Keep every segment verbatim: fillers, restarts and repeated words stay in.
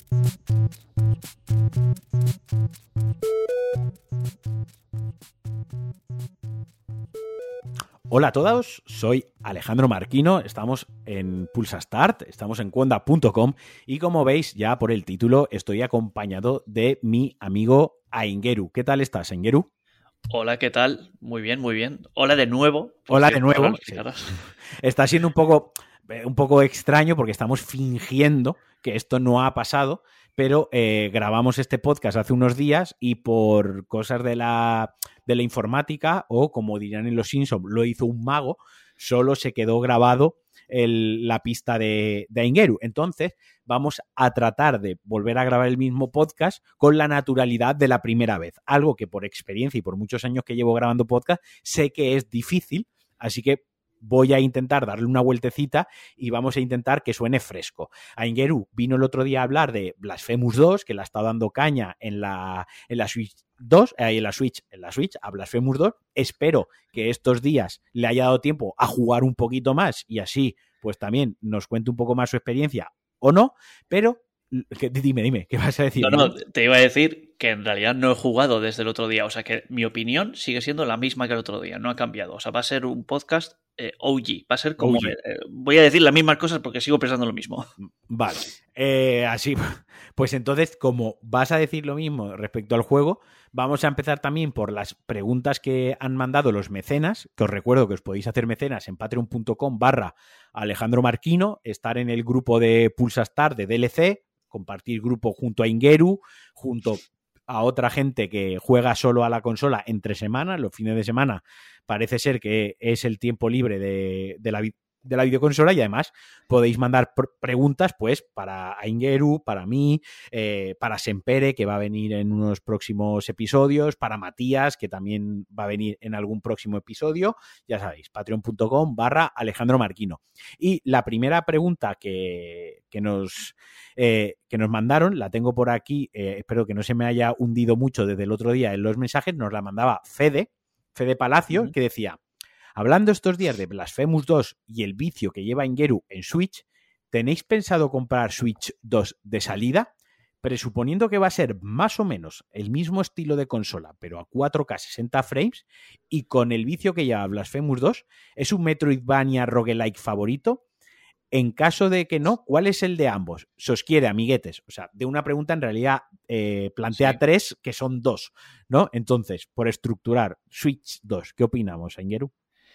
Hola a todos, soy Alejandro Marquino, estamos en Pulsa Start, estamos en cuonda punto com y como veis ya por el título estoy acompañado de mi amigo Aingeru. ¿Qué tal estás, Aingeru? Hola, ¿qué tal? Muy bien, muy bien. Hola de nuevo. Hola cierto, de nuevo. Sí. Está siendo un poco, un poco extraño porque estamos fingiendo que esto no ha pasado, pero eh, grabamos este podcast hace unos días y por cosas de la, de la informática, o como dirían en Los Simpsons, lo hizo un mago, solo se quedó grabado el, la pista de, de Aingeru. Entonces vamos a tratar de volver a grabar el mismo podcast con la naturalidad de la primera vez, algo que por experiencia y por muchos años que llevo grabando podcast sé que es difícil, así que voy a intentar darle una vueltecita y vamos a intentar que suene fresco. Aingeru vino el otro día a hablar de Blasphemous dos, que la está dando caña en la, en la Switch dos, eh, en la Switch, en la Switch, a Blasphemous dos. Espero que estos días le haya dado tiempo a jugar un poquito más y así, pues también nos cuente un poco más su experiencia o no, pero dime, dime, ¿qué vas a decir? No, no, te iba a decir que en realidad no he jugado desde el otro día, o sea que mi opinión sigue siendo la misma que el otro día, no ha cambiado, o sea, va a ser un podcast eh, O G, va a ser como, eh, voy a decir las mismas cosas porque sigo pensando lo mismo. Vale, eh, así, pues entonces, como vas a decir lo mismo respecto al juego, vamos a empezar también por las preguntas que han mandado los mecenas, que os recuerdo que os podéis hacer mecenas en patreon punto com barra Alejandro Marquino, estar en el grupo de Pulsa Start de D L C, compartir grupo junto a Aingeru, junto a otra gente que juega solo a la consola entre semanas, los fines de semana parece ser que es el tiempo libre de, de la de la videoconsola, y además podéis mandar pr- preguntas pues para Aingeru, para mí, eh, para Sempere, que va a venir en unos próximos episodios, para Matías, que también va a venir en algún próximo episodio, ya sabéis, patreon punto com barra Alejandro Marquino. Y la primera pregunta que, que, nos, eh, que nos mandaron, la tengo por aquí, eh, espero que no se me haya hundido mucho desde el otro día en los mensajes, nos la mandaba Fede, Fede Palacio, uh-huh. que decía: hablando estos días de Blasphemous dos y el vicio que lleva Aingeru en Switch, ¿tenéis pensado comprar Switch dos de salida? Presuponiendo que va a ser más o menos el mismo estilo de consola, pero a cuatro K sesenta frames, y con el vicio que lleva Blasphemous dos, ¿es un Metroidvania roguelike favorito? En caso de que no, ¿cuál es el de ambos? Si os quiere, amiguetes. O sea, de una pregunta en realidad eh, plantea sí. tres, que son dos, ¿no? Entonces, por estructurar, Switch dos, ¿qué opinamos, Aingeru?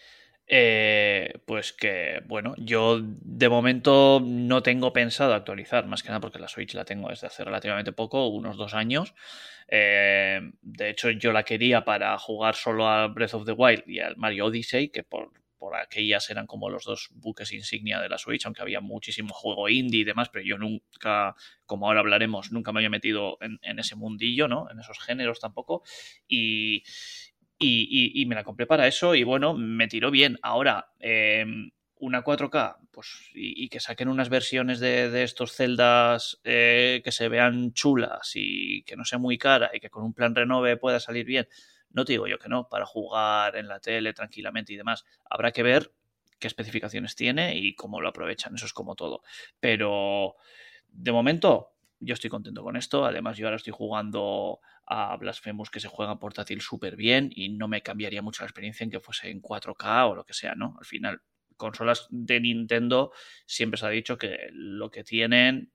Eh, pues que, bueno, yo de momento no tengo pensado actualizar, más que nada porque la Switch la tengo desde hace relativamente poco, unos dos años. Eh, de hecho, yo la quería para jugar solo a Breath of the Wild y al Mario Odyssey, que por, por aquellas eran como los dos buques insignia de la Switch, aunque había muchísimo juego indie y demás, pero yo nunca, como ahora hablaremos, nunca me había metido en, en ese mundillo, ¿no? En esos géneros tampoco. Y... Y, y, y me la compré para eso y bueno, me tiró bien. Ahora, eh, una cuatro K, pues y, y que saquen unas versiones de, de estos celdas eh, que se vean chulas y que no sea muy cara y que con un plan renove pueda salir bien. No te digo yo que no, para jugar en la tele tranquilamente y demás. Habrá que ver qué especificaciones tiene y cómo lo aprovechan, eso es como todo. Pero de momento yo estoy contento con esto. Además, yo ahora estoy jugando a Blasphemous, que se juega en portátil súper bien y no me cambiaría mucho la experiencia en que fuese en cuatro K o lo que sea, ¿no? Al final, consolas de Nintendo siempre se ha dicho que lo que tienen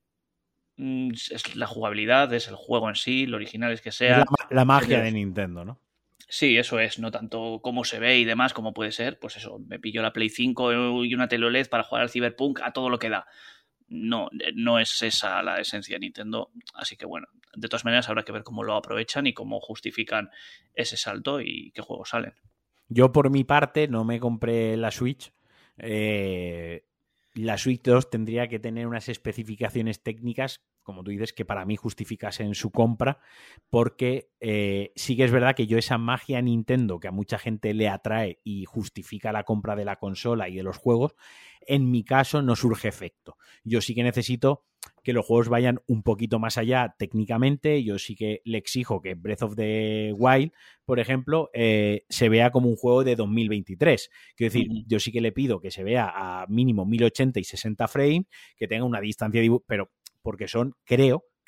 es la jugabilidad, es el juego en sí, lo original es que sea. Es la, la magia de Nintendo, ¿no? Sí, eso es, no tanto cómo se ve y demás, como puede ser, pues eso, me pilló la Play cinco y una tele O L E D para jugar al Cyberpunk a todo lo que da. No, no es esa la esencia de Nintendo, así que bueno, de todas maneras habrá que ver cómo lo aprovechan y cómo justifican ese salto y qué juegos salen. Yo por mi parte no me compré la Switch. Eh, la Switch dos tendría que tener unas especificaciones técnicas, como tú dices, que para mí justificasen su compra, porque eh, sí que es verdad que yo esa magia Nintendo que a mucha gente le atrae y justifica la compra de la consola y de los juegos, en mi caso no surge efecto. Yo sí que necesito que los juegos vayan un poquito más allá técnicamente. Yo sí que le exijo que Breath of the Wild, por ejemplo, eh, se vea como un juego de dos mil veintitrés. Quiero decir, uh-huh. yo sí que le pido que se vea a mínimo mil ochenta y sesenta frames, que tenga una distancia de dibujo, pero porque son, creo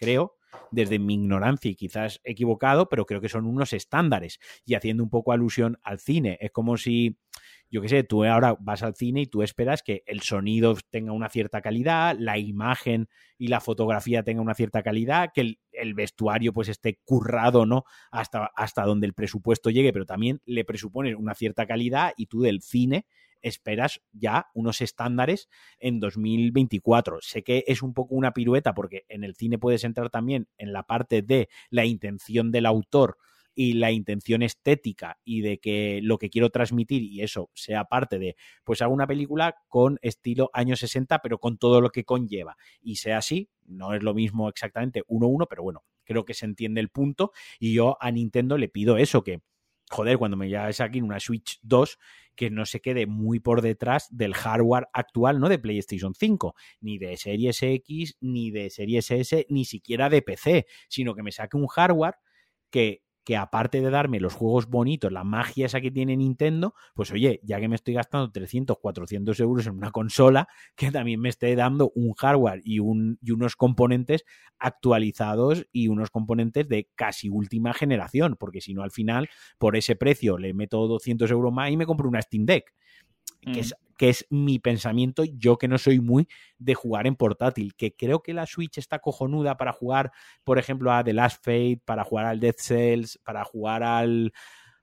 creo, desde mi ignorancia y quizás equivocado, pero creo que son unos estándares. Y haciendo un poco alusión al cine, es como si, yo qué sé, tú ahora vas al cine y tú esperas que el sonido tenga una cierta calidad, la imagen y la fotografía tenga una cierta calidad, que el, el vestuario pues esté currado, ¿no? Hasta, hasta donde el presupuesto llegue, pero también le presupones una cierta calidad y tú del cine esperas ya unos estándares en dos mil veinticuatro. Sé que es un poco una pirueta porque en el cine puedes entrar también en la parte de la intención del autor y la intención estética y de que lo que quiero transmitir y eso sea parte de, pues hago una película con estilo años sesenta pero con todo lo que conlleva y sea así, no es lo mismo exactamente uno a uno, pero bueno, creo que se entiende el punto y yo a Nintendo le pido eso, que joder, cuando me ya saquen una Switch dos, que no se quede muy por detrás del hardware actual, no de PlayStation cinco, ni de Series X, ni de Series S, ni siquiera de P C, sino que me saque un hardware que, que aparte de darme los juegos bonitos, la magia esa que tiene Nintendo, pues oye, ya que me estoy gastando trescientos, cuatrocientos euros en una consola, que también me esté dando un hardware y, un, y unos componentes actualizados y unos componentes de casi última generación, porque si no al final por ese precio le meto doscientos euros más y me compro una Steam Deck, mm. que, es, que es mi pensamiento, yo que no soy muy de jugar en portátil, que creo que la Switch está cojonuda para jugar, por ejemplo, a The Last Fate, para jugar al Dead Cells, para jugar al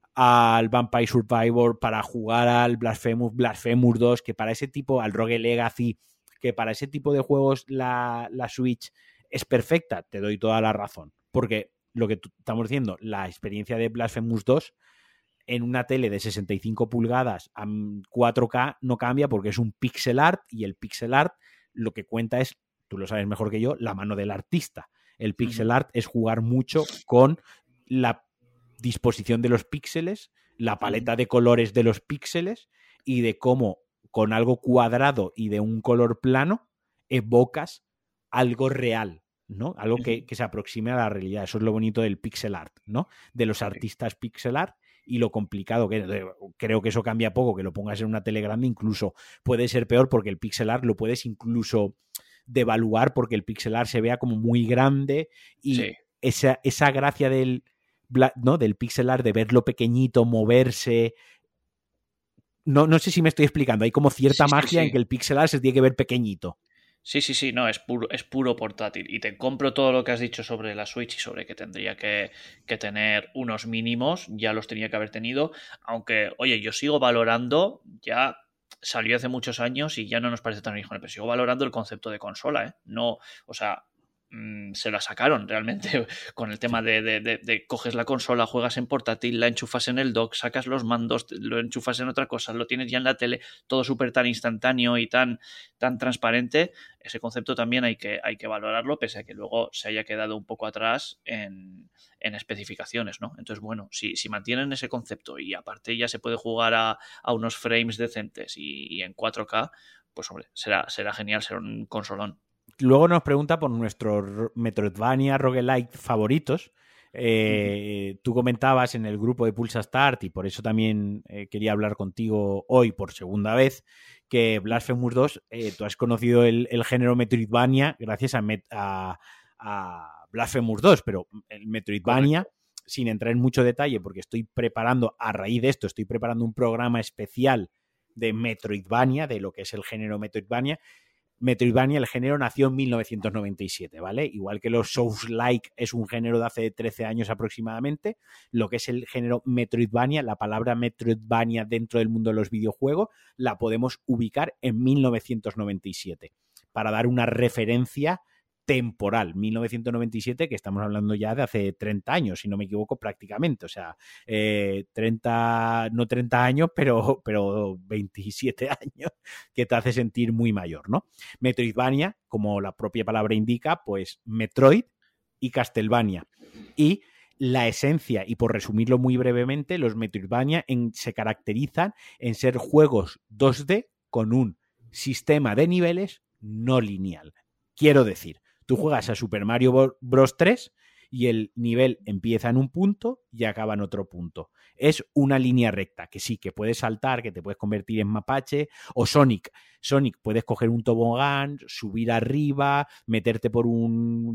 al Vampire Survivor, para jugar al Blasphemous, Blasphemous dos, que para ese tipo, al Rogue Legacy, que para ese tipo de juegos la, la Switch es perfecta, te doy toda la razón. Porque lo que estamos diciendo, la experiencia de Blasphemous dos en una tele de sesenta y cinco pulgadas a cuatro K no cambia porque es un pixel art y el pixel art lo que cuenta es, tú lo sabes mejor que yo, la mano del artista. El pixel art es jugar mucho con la disposición de los píxeles, la paleta de colores de los píxeles y de cómo con algo cuadrado y de un color plano evocas algo real, ¿no? Algo que, que se aproxime a la realidad. Eso es lo bonito del pixel art, ¿no? De los artistas pixel art y lo complicado que es. Creo que eso cambia poco, que lo pongas en una tele grande, incluso puede ser peor porque el pixel art lo puedes incluso devaluar porque el pixel art se vea como muy grande y sí. esa, esa gracia del ¿no? del pixel art, de verlo pequeñito, moverse. No, no sé si me estoy explicando. Hay como cierta sí, magia sí, sí. en que el pixel art se tiene que ver pequeñito. Sí, sí, sí, no, es puro, es puro portátil. Y te compro todo lo que has dicho sobre la Switch y sobre que tendría que, que tener unos mínimos, ya los tenía que haber tenido. Aunque, oye, yo sigo valorando, ya salió hace muchos años y ya no nos parece tan original, pero sigo valorando el concepto de consola, ¿eh? No, o sea, se la sacaron realmente con el tema de, de, de, de coges la consola, juegas en portátil, la enchufas en el dock, sacas los mandos, lo enchufas en otra cosa, lo tienes ya en la tele, todo súper tan instantáneo y tan, tan transparente. Ese concepto también hay que, hay que valorarlo, pese a que luego se haya quedado un poco atrás en, en especificaciones, ¿no? Entonces, bueno, si, si mantienen ese concepto y aparte ya se puede jugar a, a unos frames decentes y, y en cuatro K, pues hombre, será, será genial, será un consolón. Luego nos pregunta por nuestros Metroidvania roguelike favoritos. Eh, uh-huh. Tú comentabas en el grupo de Pulsa Start, y por eso también eh, quería hablar contigo hoy por segunda vez, que Blasphemous dos, eh, tú has conocido el, el género Metroidvania gracias a, Met, a, a Blasphemous dos, pero el Metroidvania, correcto, sin entrar en mucho detalle, porque estoy preparando, a raíz de esto, estoy preparando un programa especial de Metroidvania, de lo que es el género Metroidvania. Metroidvania, el género nació en mil novecientos noventa y siete, ¿vale? Igual que los Souls-like es un género de hace trece años aproximadamente, lo que es el género Metroidvania, la palabra Metroidvania dentro del mundo de los videojuegos, la podemos ubicar en mil novecientos noventa y siete, para dar una referencia temporal. mil novecientos noventa y siete, que estamos hablando ya de hace treinta años, si no me equivoco, prácticamente. O sea, eh, treinta, no treinta años, pero, pero veintisiete años, que te hace sentir muy mayor, ¿no? Metroidvania, como la propia palabra indica, pues Metroid y Castlevania. Y la esencia, y por resumirlo muy brevemente, los Metroidvania en, se caracterizan en ser juegos dos D con un sistema de niveles no lineal. Quiero decir, tú juegas a Super Mario Bros. tres y el nivel empieza en un punto y acaba en otro punto. Es una línea recta, que sí, que puedes saltar, que te puedes convertir en mapache, o Sonic. Sonic, puedes coger un tobogán, subir arriba, meterte por un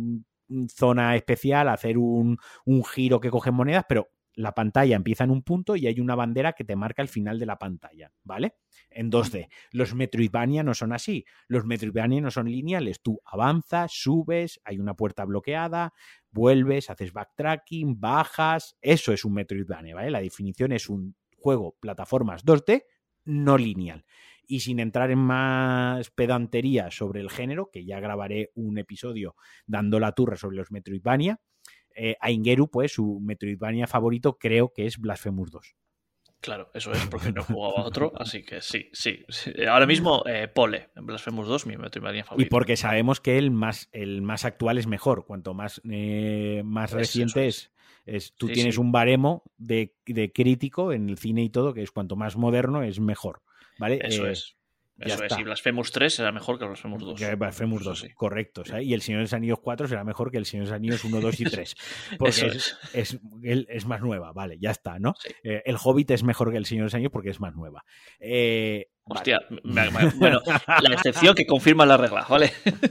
zona especial, hacer un, un giro que coge monedas, pero la pantalla empieza en un punto y hay una bandera que te marca el final de la pantalla, ¿vale? En dos D. Los Metroidvania no son así. Los Metroidvania no son lineales. Tú avanzas, subes, hay una puerta bloqueada, vuelves, haces backtracking, bajas. Eso es un Metroidvania, ¿vale? La definición es un juego plataformas dos D no lineal. Y sin entrar en más pedantería sobre el género, que ya grabaré un episodio dando la turra sobre los Metroidvania, eh, a Ingeru, pues su Metroidvania favorito creo que es Blasphemous dos. Claro, eso es, porque no he jugado a otro, así que sí, sí. sí. Ahora mismo, eh, Pole, en Blasphemous dos, mi Metroidvania favorito. Y porque sabemos que el más, el más actual es mejor. Cuanto más, eh, más es, reciente es. es. es tú sí, tienes sí. un baremo de, de crítico en el cine y todo, que es cuanto más moderno es mejor. ¿Vale? Eso eh, es. Eso es, y Blasphemous tres será mejor que Blasphemous dos. Que Blasphemous dos, sí. Correcto. O sea, y el Señor de los Anillos cuatro será mejor que el Señor de los Anillos uno, dos y tres. Porque Eso es. Es, es, es más nueva, vale, ya está, ¿no? Sí. Eh, el Hobbit es mejor que el Señor de los Anillos porque es más nueva. Eh, Hostia, vale. me, me, bueno, la excepción que confirma la regla, ¿vale?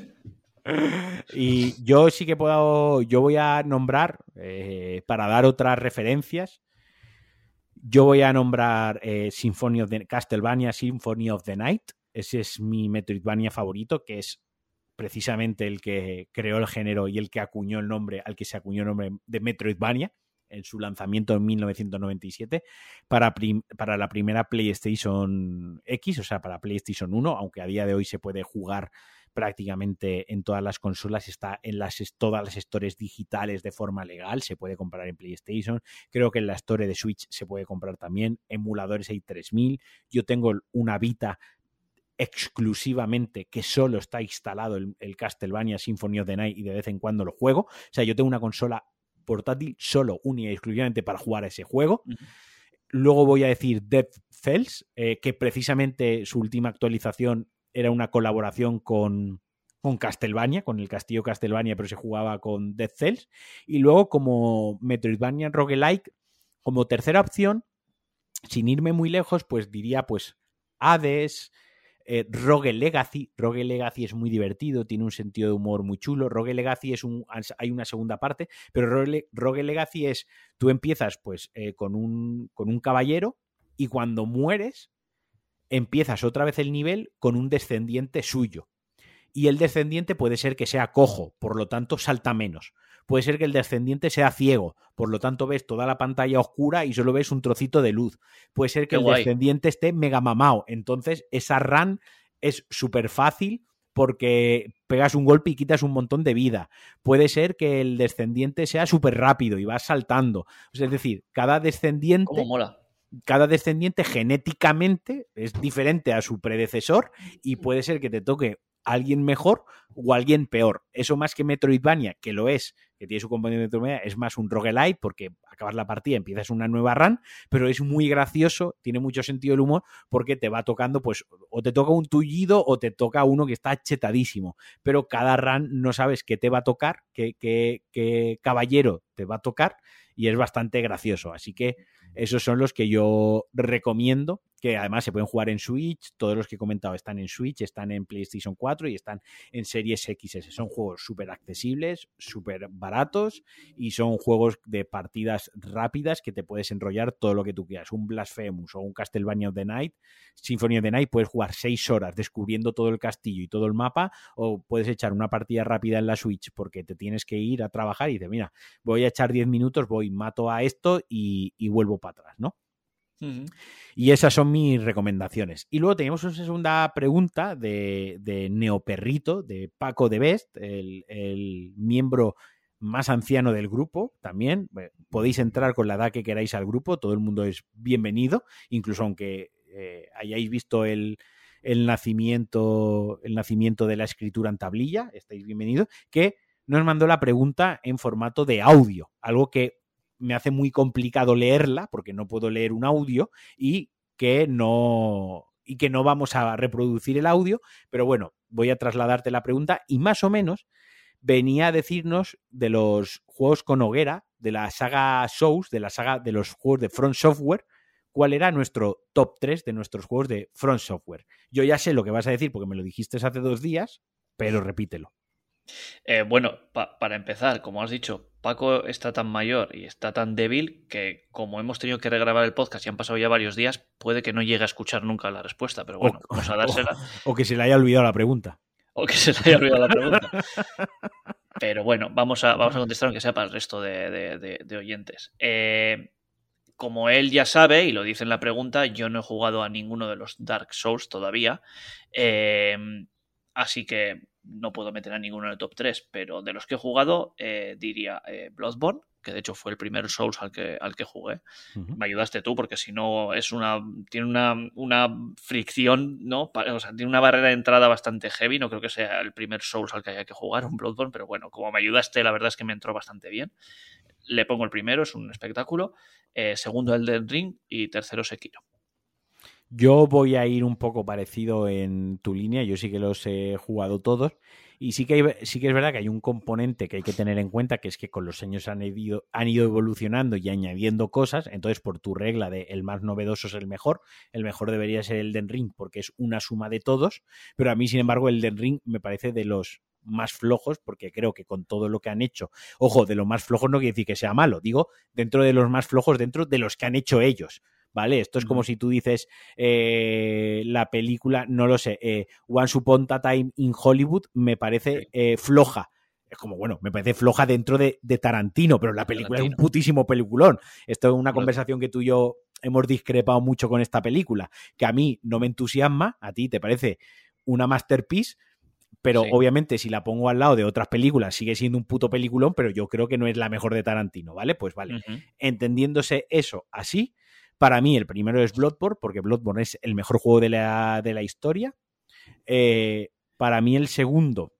Y yo sí que puedo, yo voy a nombrar, eh, para dar otras referencias, yo voy a nombrar eh, Symphony of the Castlevania Symphony of the Night. Ese es mi Metroidvania favorito, que es precisamente el que creó el género y el que acuñó el nombre, al que se acuñó el nombre de Metroidvania en su lanzamiento en mil novecientos noventa y siete para, prim- para la primera PlayStation X, o sea, para PlayStation uno, aunque a día de hoy se puede jugar prácticamente en todas las consolas, está en las, todas las stores digitales de forma legal, se puede comprar en PlayStation, creo que en la store de Switch se puede comprar también, emuladores hay tres mil, yo tengo una Vita exclusivamente que solo está instalado el, el Castlevania Symphony of the Night y de vez en cuando lo juego, o sea, yo tengo una consola portátil solo, única y exclusivamente para jugar a ese juego. Uh-huh. Luego voy a decir Dead Cells, eh, que precisamente su última actualización era una colaboración con, con Castlevania, con el castillo Castlevania, pero se jugaba con Dead Cells. Y luego como Metroidvania Roguelike, como tercera opción, sin irme muy lejos, pues diría pues Hades, eh, Rogue Legacy. Rogue Legacy es muy divertido, tiene un sentido de humor muy chulo. Rogue Legacy es un, hay una segunda parte, pero Rogue, Rogue Legacy es, tú empiezas pues eh, con, un, con un caballero y cuando mueres empiezas otra vez el nivel con un descendiente suyo. Y el descendiente puede ser que sea cojo, por lo tanto salta menos. Puede ser que el descendiente sea ciego, por lo tanto ves toda la pantalla oscura y solo ves un trocito de luz. Puede ser que Qué el guay. descendiente esté mega mamado. Entonces esa run es súper fácil porque pegas un golpe y quitas un montón de vida. Puede ser que el descendiente sea súper rápido y vas saltando. O sea, es decir, cada descendiente... ¿Cómo mola? Cada descendiente genéticamente es diferente a su predecesor y puede ser que te toque alguien mejor o alguien peor. Eso más que Metroidvania, que lo es, que tiene su componente de Metroidvania, es más un roguelite porque acabas la partida, empiezas una nueva run, pero es muy gracioso, tiene mucho sentido el humor porque te va tocando, pues, o te toca un tullido o te toca uno que está chetadísimo, pero cada run no sabes qué te va a tocar, qué, qué, qué caballero te va a tocar y es bastante gracioso. Así que esos son los que yo recomiendo, que además se pueden jugar en Switch. Todos los que he comentado están en Switch, están en PlayStation cuatro y están en Series X S. Son juegos súper accesibles, súper baratos y son juegos de partidas rápidas que te puedes enrollar todo lo que tú quieras. Un Blasphemous o un Castlevania of the Night, Symphony of the Night, puedes jugar seis horas descubriendo todo el castillo y todo el mapa, o puedes echar una partida rápida en la Switch porque te tienes que ir a trabajar y dices, mira, voy a echar diez minutos, voy, mato a esto y, y vuelvo para atrás, ¿no? Uh-huh. Y esas son mis recomendaciones. Y luego tenemos una segunda pregunta de, de Neoperrito, de Paco de Best, el, el miembro más anciano del grupo también. Bueno, podéis entrar con la edad que queráis al grupo, todo el mundo es bienvenido, incluso aunque eh, hayáis visto el, el, nacimiento, el nacimiento de la escritura en tablilla, estáis bienvenidos, que nos mandó la pregunta en formato de audio, algo que me hace muy complicado leerla porque no puedo leer un audio y que no y que no vamos a reproducir el audio, pero bueno, voy a trasladarte la pregunta y más o menos venía a decirnos de los juegos con hoguera, de la saga Souls, de la saga de los juegos de From Software, cuál era nuestro top tres de nuestros juegos de From Software. Yo ya sé lo que vas a decir porque me lo dijiste hace dos días, pero repítelo. Eh, bueno, pa- para empezar, como has dicho, Paco está tan mayor y está tan débil que como hemos tenido que regrabar el podcast y han pasado ya varios días, puede que no llegue a escuchar nunca la respuesta, pero O, bueno, vamos a o, dársela o que se le haya olvidado la pregunta. o que se le haya olvidado la pregunta. Pero bueno, vamos a, vamos a contestar aunque sea para el resto de, de- de- de oyentes. Eh, como él ya sabe, y lo dice en la pregunta, yo no he jugado a ninguno de los Dark Souls todavía. Eh, así que no puedo meter a ninguno en el top tres, pero de los que he jugado, eh, diría eh, Bloodborne, que de hecho fue el primer Souls al que, al que jugué. Uh-huh. Me ayudaste tú, porque si no es una. Tiene una, una fricción, ¿no? O sea, tiene una barrera de entrada bastante heavy. No creo que sea el primer Souls al que haya que jugar, un Bloodborne, pero bueno, como me ayudaste, la verdad es que me entró bastante bien. Le pongo el primero, es un espectáculo. Eh, segundo, Elden Ring. Y tercero, Sekiro. Yo voy a ir un poco parecido en tu línea, yo sí que los he jugado todos y sí que, hay, sí que es verdad que hay un componente que hay que tener en cuenta, que es que con los años han ido, han ido evolucionando y añadiendo cosas, entonces por tu regla de el más novedoso es el mejor, el mejor debería ser el Elden Ring porque es una suma de todos, pero a mí sin embargo el Elden Ring me parece de los más flojos porque creo que con todo lo que han hecho, ojo, de los más flojos no quiere decir que sea malo, digo dentro de los más flojos, dentro de los que han hecho ellos. ¿Vale? Esto es como uh-huh. si tú dices eh, la película, no lo sé, eh, Once Upon a Time in Hollywood me parece eh, floja. Es como, bueno, me parece floja dentro de, de Tarantino, pero la película Tarantino. Es un putísimo peliculón. Esto es una claro. conversación que tú y yo hemos discrepado mucho con esta película, que a mí no me entusiasma, a ti te parece una masterpiece, pero sí. obviamente si la pongo al lado de otras películas sigue siendo un puto peliculón, pero yo creo que no es la mejor de Tarantino, ¿vale? Pues vale, uh-huh. entendiéndose eso así, para mí el primero es Bloodborne, porque Bloodborne es el mejor juego de la, de la historia. Eh, para mí el segundo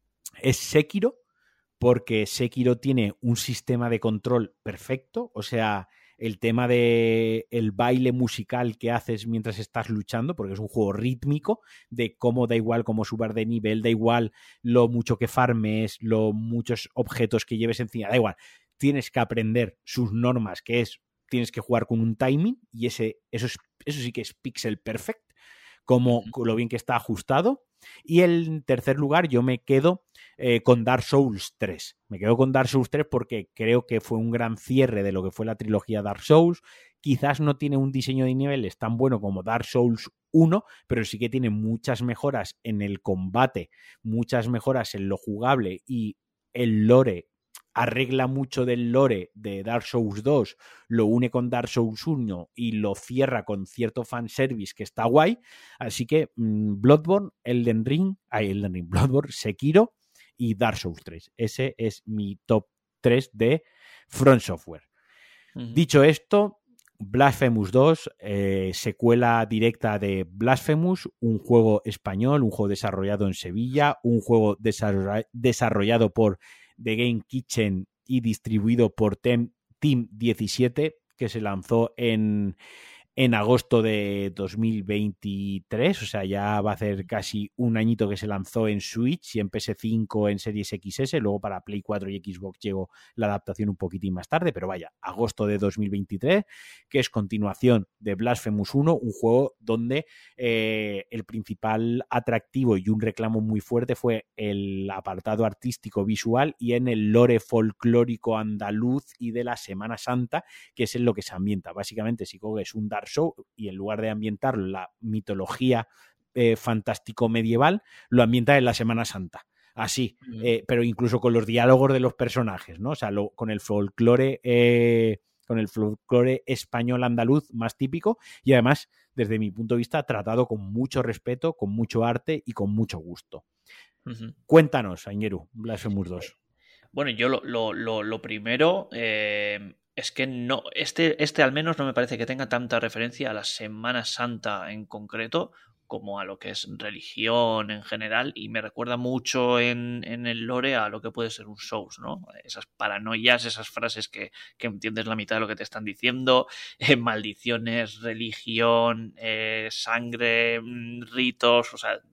es Sekiro, porque Sekiro tiene un sistema de control perfecto, o sea, el tema de el baile musical que haces mientras estás luchando, porque es un juego rítmico, de cómo da igual cómo subas de nivel, da igual lo mucho que farmes, los muchos objetos que lleves encima, da igual, tienes que aprender sus normas, que es tienes que jugar con un timing y ese, eso, es, eso sí que es pixel perfect, como uh-huh. lo bien que está ajustado. Y en tercer lugar yo me quedo eh, con Dark Souls tres. Me quedo con Dark Souls tres porque creo que fue un gran cierre de lo que fue la trilogía Dark Souls. Quizás no tiene un diseño de niveles tan bueno como Dark Souls uno, pero sí que tiene muchas mejoras en el combate, muchas mejoras en lo jugable y el lore. Arregla mucho del lore de Dark Souls dos, lo une con Dark Souls uno y lo cierra con cierto fanservice que está guay. Así que mmm, Bloodborne, Elden Ring, ay, Elden Ring, Bloodborne, Sekiro y Dark Souls tres. Ese es mi top tres de From Software. Uh-huh. Dicho esto, Blasphemous dos, eh, secuela directa de Blasphemous, un juego español, un juego desarrollado en Sevilla, un juego desarroll- desarrollado por The Game Kitchen y distribuido por Team diecisiete, que se lanzó en, en agosto de dos mil veintitrés, o sea, ya va a ser casi un añito que se lanzó en Switch y en P S cinco, en Series X S, luego para Play cuatro y Xbox llegó la adaptación un poquitín más tarde, pero vaya, agosto de dos mil veintitrés, que es continuación de Blasphemous uno, un juego donde eh, el principal atractivo y un reclamo muy fuerte fue el apartado artístico visual y en el lore folclórico andaluz y de la Semana Santa, que es en lo que se ambienta. Básicamente, si coges un Dark Souls y en lugar de ambientarlo en la mitología eh, fantástico medieval, lo ambienta en la Semana Santa. Así, uh-huh. eh, pero incluso con los diálogos de los personajes, ¿no? O sea, lo, con el folclore, eh, con el folclore español andaluz más típico y además, desde mi punto de vista, tratado con mucho respeto, con mucho arte y con mucho gusto. Uh-huh. Cuéntanos, Aingeru, Blasphemous dos. Bueno, yo lo, lo, lo, lo primero eh, es que no, este, este al menos no me parece que tenga tanta referencia a la Semana Santa en concreto como a lo que es religión en general, y me recuerda mucho en, en el lore a lo que puede ser un Souls, ¿no? Esas paranoias, esas frases que, que entiendes la mitad de lo que te están diciendo, eh, maldiciones, religión, eh, sangre, ritos, o sea,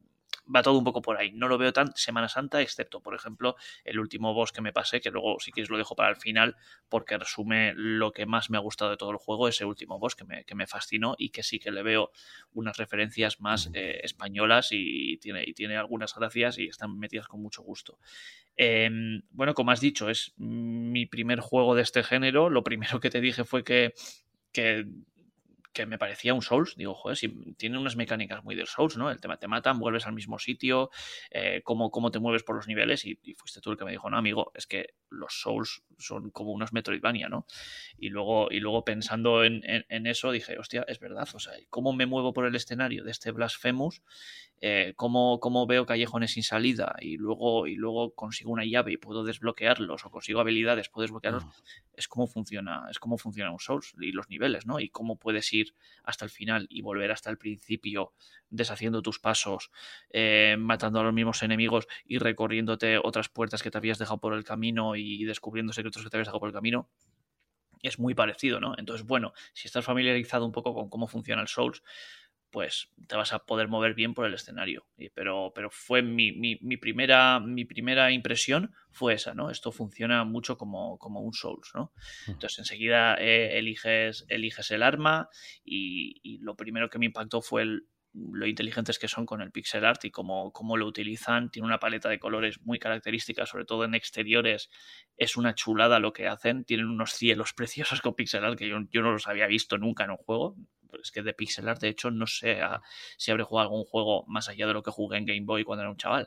va todo un poco por ahí. No lo veo tan Semana Santa, excepto, por ejemplo, el último boss que me pasé, que luego si quieres lo dejo para el final, porque resume lo que más me ha gustado de todo el juego, ese último boss que me, que me fascinó y que sí que le veo unas referencias más eh, españolas y tiene, y tiene algunas gracias y están metidas con mucho gusto. Eh, bueno, como has dicho, es mi primer juego de este género. Lo primero que te dije fue que, que que me parecía un Souls. Digo, joder, si tiene unas mecánicas muy del Souls, ¿no? El tema te matan, vuelves al mismo sitio, eh, cómo, cómo te mueves por los niveles, y, y fuiste tú el que me dijo, no, amigo, es que los Souls son como unos Metroidvania, ¿no? Y luego, y luego pensando en, en, en eso, dije, hostia, es verdad, o sea, ¿cómo me muevo por el escenario de este Blasphemous? Eh, ¿cómo, ¿Cómo veo callejones sin salida? Y luego, y luego consigo una llave y puedo desbloquearlos, o consigo habilidades, puedo desbloquearlos. Es cómo funciona, es cómo funciona un Souls y los niveles, ¿no? Y cómo puedes ir hasta el final y volver hasta el principio deshaciendo tus pasos, eh, matando a los mismos enemigos y recorriéndote otras puertas que te habías dejado por el camino y descubriendo secretos que te habías dejado por el camino. Es muy parecido, ¿no? Entonces, bueno, si estás familiarizado un poco con cómo funciona el Souls, pues te vas a poder mover bien por el escenario. Pero, pero fue mi, mi, mi, primera, mi primera impresión fue esa, ¿no? Esto funciona mucho como, como un Souls, ¿no? Entonces enseguida eh, eliges, eliges el arma y, y lo primero que me impactó fue el, lo inteligentes que son con el pixel art y cómo, cómo lo utilizan. Tiene una paleta de colores muy característica, sobre todo en exteriores. Es una chulada lo que hacen. Tienen unos cielos preciosos con pixel art que yo, yo no los había visto nunca en un juego. Es que de pixel art, de hecho, no sé a, si habré jugado algún juego más allá de lo que jugué en Game Boy cuando era un chaval.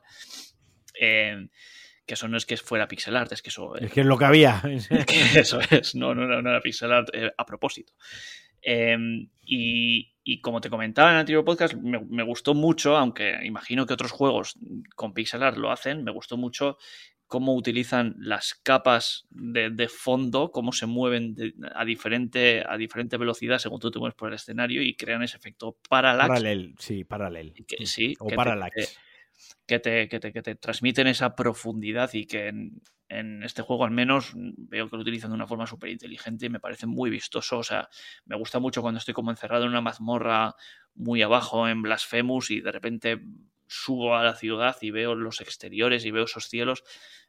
Eh, que eso no es que fuera pixel art, es que eso... Es que es lo que había. Que eso es, no, no, no, no era pixel art eh, a propósito. Eh, y, y como te comentaba en el anterior podcast, me, me gustó mucho, aunque imagino que otros juegos con pixel art lo hacen, me gustó mucho cómo utilizan las capas de, de fondo, cómo se mueven de, a, diferente, a diferente velocidad según tú te mueves por el escenario y crean ese efecto parallax. Paralel, sí, paralel. Que, sí, o que parallax. Te, que, te, que, te, que te transmiten esa profundidad y que en, en este juego al menos veo que lo utilizan de una forma súper inteligente y me parece muy vistoso. O sea, me gusta mucho cuando estoy como encerrado en una mazmorra muy abajo en Blasphemous y de repente subo a la ciudad y veo los exteriores y veo esos cielos.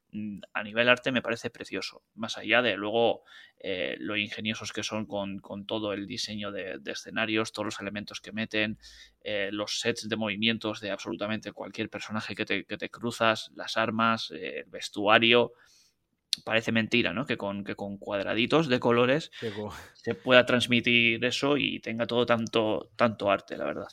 A nivel arte me parece precioso, más allá de luego eh, lo ingeniosos que son con, con todo el diseño de, de escenarios, todos los elementos que meten, eh, los sets de movimientos de absolutamente cualquier personaje que te, que te cruzas, las armas, eh, el vestuario. Parece mentira, ¿no? Que con, que con cuadraditos de colores Pero... se pueda transmitir eso y tenga todo tanto, tanto arte, la verdad.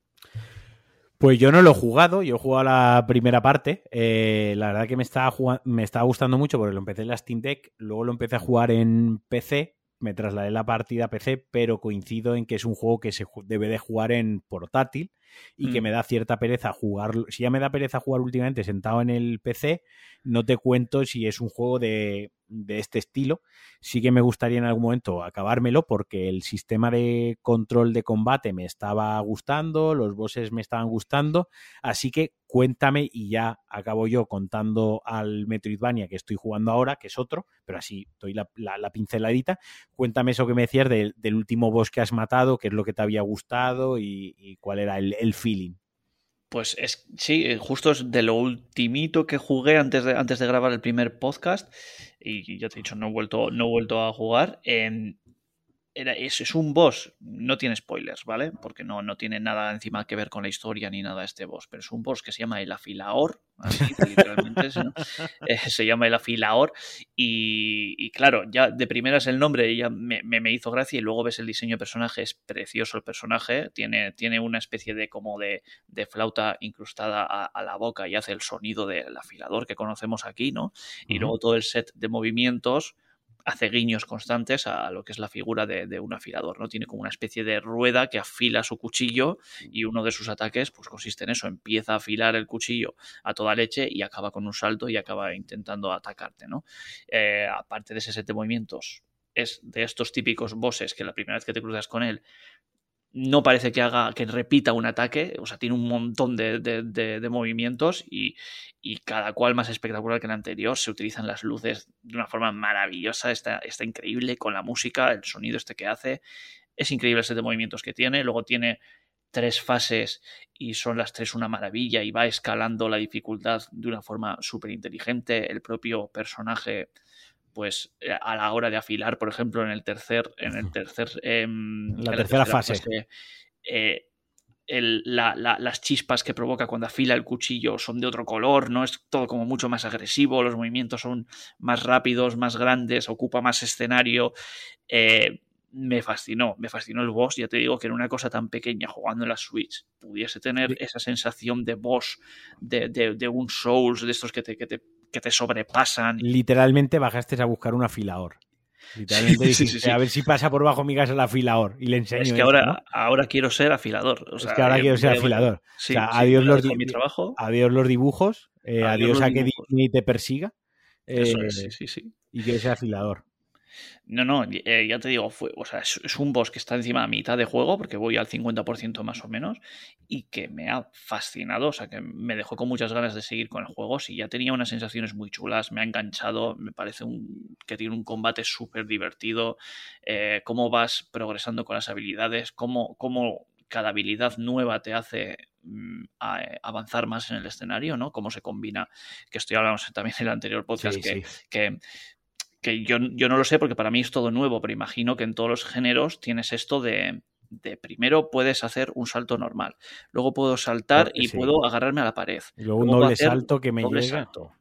Pues yo no lo he jugado, yo he jugado la primera parte. Eh, la verdad que me estaba, jugando, me estaba gustando mucho porque lo empecé en la Steam Deck, luego lo empecé a jugar en P C, me trasladé la partida a P C, pero coincido en que es un juego que se debe de jugar en portátil y mm. que me da cierta pereza jugar. Si ya me da pereza jugar últimamente sentado en el P C, no te cuento si es un juego de, de este estilo. Sí que me gustaría en algún momento acabármelo porque el sistema de control de combate me estaba gustando, los bosses me estaban gustando, así que cuéntame y ya acabo yo contando al Metroidvania que estoy jugando ahora, que es otro, pero así doy la, la, la pinceladita. Cuéntame eso que me decías de, del último boss que has matado, qué es lo que te había gustado y, y cuál era el, el feeling. Pues es, sí, justo es de lo ultimito que jugué antes de, antes de grabar el primer podcast y ya te he dicho, no he vuelto, no he vuelto a jugar. Eh, era, es, es un boss, no tiene spoilers, ¿vale? Porque no, no tiene nada encima que ver con la historia ni nada este boss, pero es un boss que se llama el Afilaor, así literalmente, ¿no? eh, se llama el Afilaor y, y claro, ya de primeras el nombre ya me, me, me hizo gracia y luego ves el diseño de personaje, es precioso el personaje, tiene, tiene una especie de como de, de flauta incrustada a, a la boca y hace el sonido del afilador que conocemos aquí, ¿no? Y uh-huh. luego todo el set de movimientos hace guiños constantes a lo que es la figura de, de un afilador, ¿no? Tiene como una especie de rueda que afila su cuchillo y uno de sus ataques pues consiste en eso, empieza a afilar el cuchillo a toda leche y acaba con un salto y acaba intentando atacarte, ¿no? Eh, aparte de ese set de movimientos, es de estos típicos bosses que la primera vez que te cruzas con él no parece que haga que repita un ataque, o sea, tiene un montón de, de, de, de movimientos y, y cada cual más espectacular que el anterior. Se utilizan las luces de una forma maravillosa, está, está increíble con la música, el sonido este que hace, es increíble el set de movimientos que tiene. Luego tiene tres fases y son las tres una maravilla y va escalando la dificultad de una forma súper inteligente. El propio personaje, pues a la hora de afilar, por ejemplo, en el tercer, en el tercer, eh, la, en tercera la tercera fase, fase eh, el, la, la, las chispas que provoca cuando afila el cuchillo son de otro color, no es todo como mucho más agresivo, los movimientos son más rápidos, más grandes, ocupa más escenario. Eh, me fascinó, me fascinó el boss. Ya te digo que en una cosa tan pequeña, jugando en la Switch, pudiese tener sí. esa sensación de boss, de, de, de un Souls, de estos que te, que, te, que te sobrepasan. Literalmente bajaste a buscar un afilador. Literalmente sí, dijiste, sí, sí, sí. A ver si pasa por bajo mi casa el afilador y le enseño. Es que esto, ahora, ¿no? ahora quiero ser afilador. O sea, es que ahora eh, quiero ser eh, afilador. Sí, o sea, sí, adiós, los mi trabajo. adiós los dibujos, eh, adiós, adiós los a que dibujos. Disney te persiga. Eh, Eso es, sí, sí, sí. Y quiero ser afilador. No, no, eh, ya te digo, fue, o sea, es, es un boss que está encima a mitad de juego, porque voy al cincuenta por ciento más o menos, y que me ha fascinado, o sea, que me dejó con muchas ganas de seguir con el juego. Si ya tenía unas sensaciones muy chulas, me ha enganchado, me parece un, que tiene un combate súper divertido, eh, cómo vas progresando con las habilidades, cómo, cómo cada habilidad nueva te hace a avanzar más en el escenario, ¿no? Cómo se combina, que estoy hablando también en el anterior podcast, sí, que, sí. que que yo, yo no lo sé porque para mí es todo nuevo, pero imagino que en todos los géneros tienes esto de, de primero puedes hacer un salto normal, luego puedo saltar y sí. puedo agarrarme a la pared. Y luego un luego doble salto que me llega. Salto.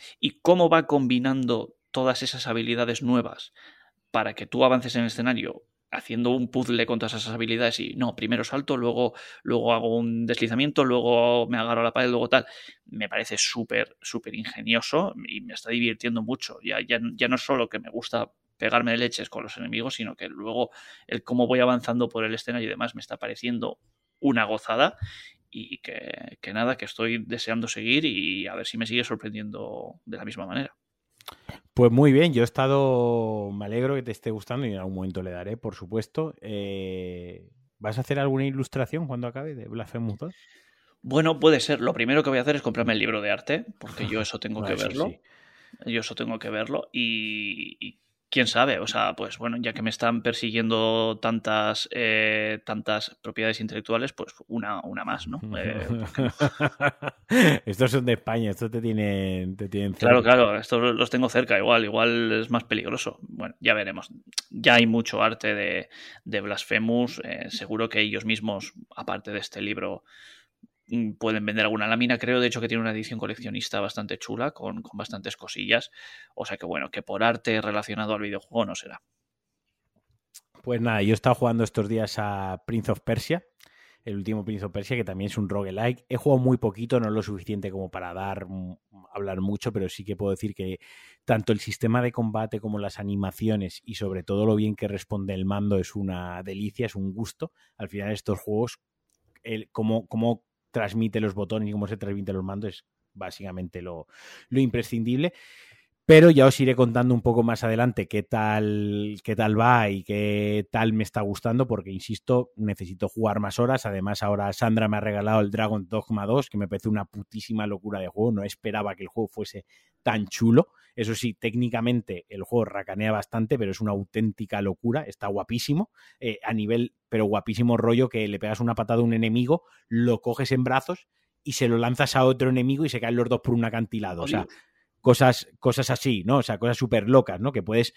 Y cómo va combinando todas esas habilidades nuevas para que tú avances en el escenario haciendo un puzzle con todas esas habilidades y no, primero salto, luego, luego hago un deslizamiento, luego me agarro a la pared, luego tal. Me parece súper, súper ingenioso y me está divirtiendo mucho. Ya, ya, ya no solo que me gusta pegarme de leches con los enemigos, sino que luego el cómo voy avanzando por el escenario y demás me está pareciendo una gozada y que, que nada, que estoy deseando seguir y a ver si me sigue sorprendiendo de la misma manera. Pues muy bien, yo he estado, me alegro que te esté gustando y en algún momento le daré, por supuesto. Eh, ¿Vas a hacer alguna ilustración cuando acabe de Blasphemous dos? Bueno, puede ser. Lo primero que voy a hacer es comprarme el libro de arte, porque yo eso tengo bueno, que verlo. Sí. Yo eso tengo que verlo y, y quién sabe, o sea, pues bueno, ya que me están persiguiendo tantas eh, tantas propiedades intelectuales, pues una, una más, ¿no? Eh, no? Estos son de España, estos te tienen, te tienen cerca. Claro, claro, estos los tengo cerca, igual, igual es más peligroso. Bueno, ya veremos. Ya hay mucho arte de, de Blasphemous, eh, seguro que ellos mismos, aparte de este libro, pueden vender alguna lámina. Creo, de hecho, que tiene una edición coleccionista bastante chula, con, con bastantes cosillas. O sea que, bueno, que por arte relacionado al videojuego no será. Pues nada, yo he estado jugando estos días a Prince of Persia, el último Prince of Persia, que también es un roguelike. He jugado muy poquito, no lo suficiente como para dar, hablar mucho, pero sí que puedo decir que tanto el sistema de combate como las animaciones y sobre todo lo bien que responde el mando es una delicia, es un gusto. Al final estos juegos, el, como, como transmite los botones y cómo se transmite los mandos es básicamente lo, lo imprescindible. Pero ya os iré contando un poco más adelante qué tal, qué tal va y qué tal me está gustando, porque, insisto, necesito jugar más horas. Además, ahora Sandra me ha regalado el Dragon Dogma dos, que me parece una putísima locura de juego. No esperaba que el juego fuese tan chulo. Eso sí, técnicamente el juego racanea bastante, pero es una auténtica locura. Está guapísimo, eh, a nivel, pero guapísimo rollo que le pegas una patada a un enemigo, lo coges en brazos y se lo lanzas a otro enemigo y se caen los dos por un acantilado. O sea, Cosas, cosas así, ¿no? O sea, cosas súper locas, ¿no? Que puedes...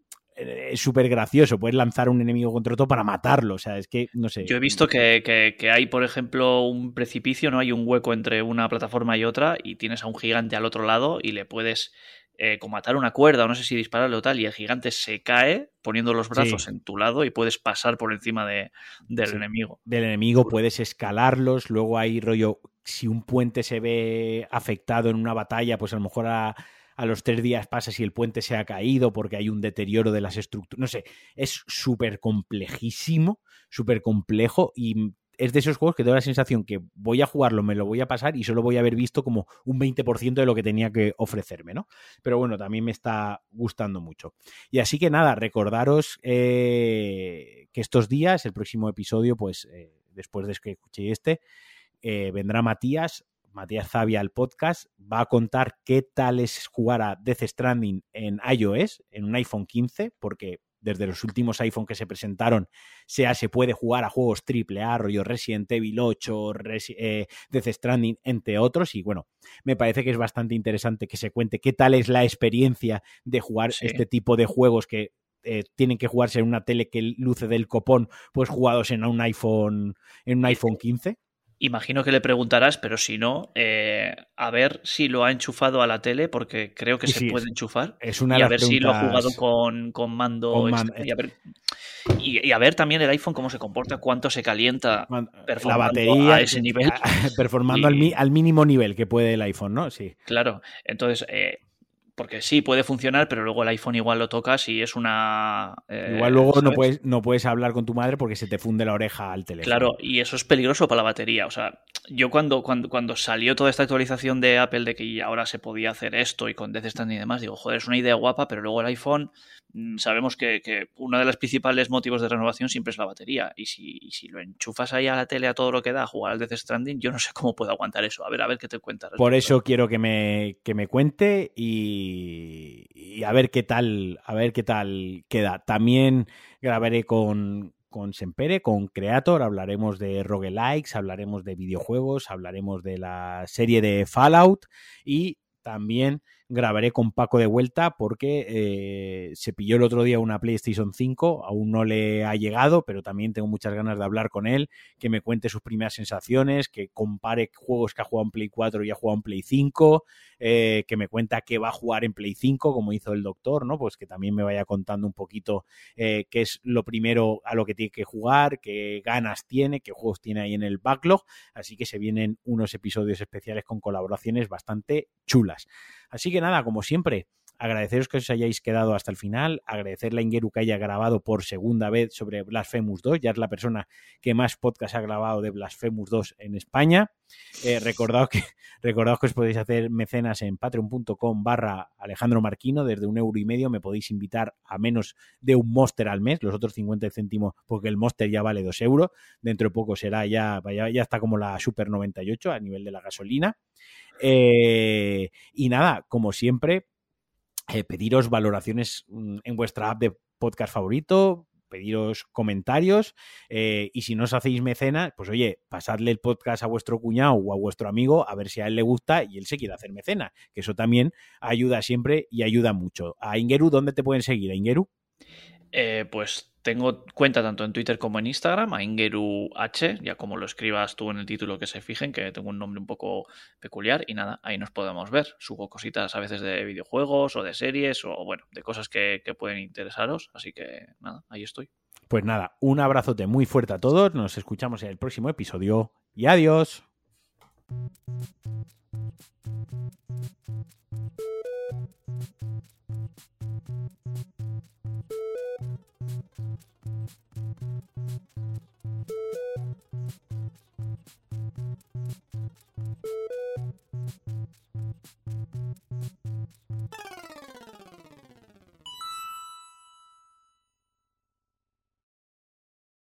Es súper gracioso, puedes lanzar a un enemigo contra otro para matarlo, o sea, es que, no sé... Yo he visto que, que, que hay, por ejemplo, un precipicio, ¿no? Hay un hueco entre una plataforma y otra y tienes a un gigante al otro lado y le puedes eh, como atar una cuerda o no sé si dispararle o tal y el gigante se cae poniendo los brazos sí. en tu lado y puedes pasar por encima de, del sí. enemigo. Del enemigo puedes escalarlos, luego hay rollo... Si un puente se ve afectado en una batalla, pues a lo mejor a, a los tres días pasa si el puente se ha caído porque hay un deterioro de las estructuras. No sé, es súper complejísimo, súper complejo y es de esos juegos que tengo la sensación que voy a jugarlo, me lo voy a pasar y solo voy a haber visto como un veinte por ciento de lo que tenía que ofrecerme, ¿no? Pero bueno, también me está gustando mucho. Y así que nada, recordaros eh, que estos días, el próximo episodio, pues eh, después de que escuchéis este, Eh, vendrá Matías, Matías Zavia al podcast, va a contar qué tal es jugar a Death Stranding en iOS, en un iPhone quince, porque desde los últimos iPhone que se presentaron, sea se puede jugar a juegos triple A, rollo Resident Evil ocho, Resi- eh, Death Stranding, entre otros, y bueno, me parece que es bastante interesante que se cuente qué tal es la experiencia de jugar Sí. este tipo de juegos que eh, tienen que jugarse en una tele que luce del copón, pues jugados en un iPhone, en un iPhone quince. Imagino que le preguntarás, pero si no, eh, a ver si lo ha enchufado a la tele, porque creo que Sí, se sí, puede es, enchufar. es una Y de a las ver si lo ha preguntas jugado con, con mando con man- externo. Y a, ver, y, y a ver también el iPhone cómo se comporta, cuánto se calienta man- la performando batería, a ese nivel. performando al, mi- Y al mínimo nivel que puede el iPhone, ¿no? Sí. claro, entonces, eh, porque sí, puede funcionar, pero luego el iPhone igual lo tocas y es una... Igual eh, luego no ¿sabes? puedes, no puedes hablar con tu madre porque se te funde la oreja al teléfono. Claro, y eso es peligroso para la batería. O sea, yo cuando, cuando, cuando salió toda esta actualización de Apple de que ahora se podía hacer esto y con Death Stranding y demás, digo, joder, es una idea guapa, pero luego el iPhone, mmm, sabemos que, que uno de los principales motivos de renovación siempre es la batería. Y si, y si lo enchufas ahí a la tele a todo lo que da a jugar al Death Stranding, yo no sé cómo puedo aguantar eso. A ver, a ver qué te cuentas. Por eso quiero que me, que me cuente y, y a ver qué tal, a ver qué tal queda. También grabaré con, con Sempere, con Creator, hablaremos de roguelikes, hablaremos de videojuegos, hablaremos de la serie de Fallout y también grabaré con Paco de vuelta porque eh, se pilló el otro día una PlayStation cinco, aún no le ha llegado, pero también tengo muchas ganas de hablar con él, que me cuente sus primeras sensaciones, que compare juegos que ha jugado en Play cuatro y ha jugado en Play cinco, eh, que me cuenta qué va a jugar en Play cinco, como hizo el doctor, ¿no? Pues que también me vaya contando un poquito eh, qué es lo primero a lo que tiene que jugar, qué ganas tiene, qué juegos tiene ahí en el backlog, así que se vienen unos episodios especiales con colaboraciones bastante chulas. Así que nada, como siempre, agradeceros que os hayáis quedado hasta el final, agradecerle a Ingeru que haya grabado por segunda vez sobre Blasphemous dos, ya es la persona que más podcast ha grabado de Blasphemous dos en España. Eh, recordaos, que, recordaos que os podéis hacer mecenas en patreon.com barra Alejandro Marquino, desde un euro y medio me podéis invitar a menos de un Monster al mes, los otros cincuenta céntimos, porque el Monster ya vale dos euros, dentro de poco será ya, ya, ya está como la Super noventa y ocho a nivel de la gasolina. Eh, y nada, como siempre, eh, pediros valoraciones en vuestra app de podcast favorito, pediros comentarios eh, y si no os hacéis mecenas, pues oye, pasadle el podcast a vuestro cuñado o a vuestro amigo a ver si a él le gusta y él se quiere hacer mecena, que eso también ayuda siempre y ayuda mucho. A Ingeru, ¿dónde te pueden seguir, a Ingeru? Eh, pues tengo cuenta tanto en Twitter como en Instagram, a IngeruH, ya como lo escribas tú en el título que se fijen, que tengo un nombre un poco peculiar y nada, ahí nos podemos ver. Subo cositas a veces de videojuegos o de series o bueno, de cosas que, que pueden interesaros, así que nada, ahí estoy. Pues nada, un abrazote muy fuerte a todos, nos escuchamos en el próximo episodio y adiós.